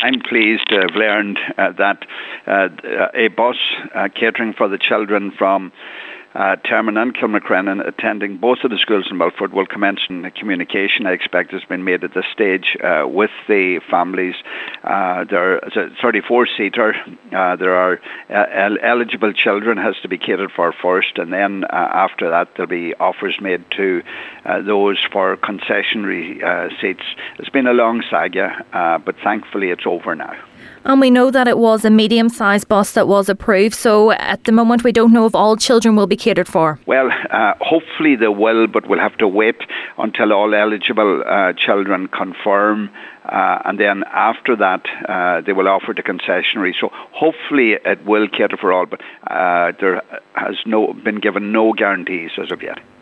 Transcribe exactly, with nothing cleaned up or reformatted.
I'm pleased to have learned uh, that uh, a bus uh, catering for the children from Uh, Termon and Kilmacrennan attending both of the schools in Milford will commence in communication. I expect has been made at this stage uh, with the families. Uh, there is a thirty-four seater. Uh, there are uh, el- eligible children has to be catered for first, and then uh, after that there'll be offers made to uh, those for concessionary uh, seats. It's been a long saga, uh, but thankfully it's over now. And we know that it was a medium-sized bus that was approved, so at the moment we don't know if all children will be catered for. Well, uh, hopefully they will, but we'll have to wait until all eligible uh, children confirm, uh, and then after that uh, they will offer the concessionary. So hopefully it will cater for all, but uh, there has no been given no guarantees as of yet.